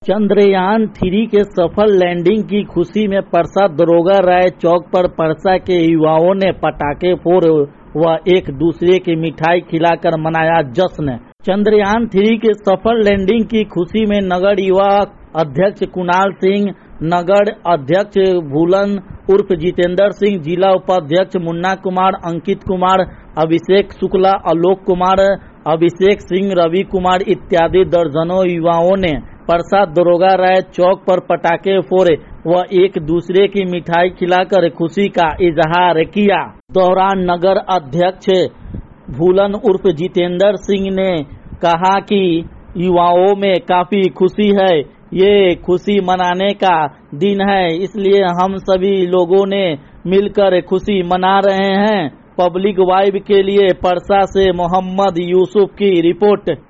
चंद्रयान 3 के सफल लैंडिंग की खुशी में परसा दरोगा राय चौक पर परसा के युवाओं ने पटाखे फोड़ व एक दूसरे की मिठाई खिलाकर मनाया जश्न। चंद्रयान 3 के सफल लैंडिंग की खुशी में नगर युवा अध्यक्ष कुणाल सिंह, नगर अध्यक्ष भूलन उर्फ जितेंद्र सिंह, जिला उपाध्यक्ष मुन्ना कुमार, अंकित कुमार, अभिषेक शुक्ला, आलोक कुमार, अभिषेक सिंह, रवि कुमार इत्यादि दर्जनों युवाओं ने परसा दरोगा राय चौक पर पटाखे फोड़े व एक दूसरे की मिठाई खिलाकर खुशी का इजहार किया। दौरान नगर अध्यक्ष भूलन उर्फ जितेंद्र सिंह ने कहा कि युवाओं में काफी खुशी है, ये खुशी मनाने का दिन है, इसलिए हम सभी लोगों ने मिलकर खुशी मना रहे हैं। पब्लिक वाइब के लिए परसा से मोहम्मद यूसुफ की रिपोर्ट।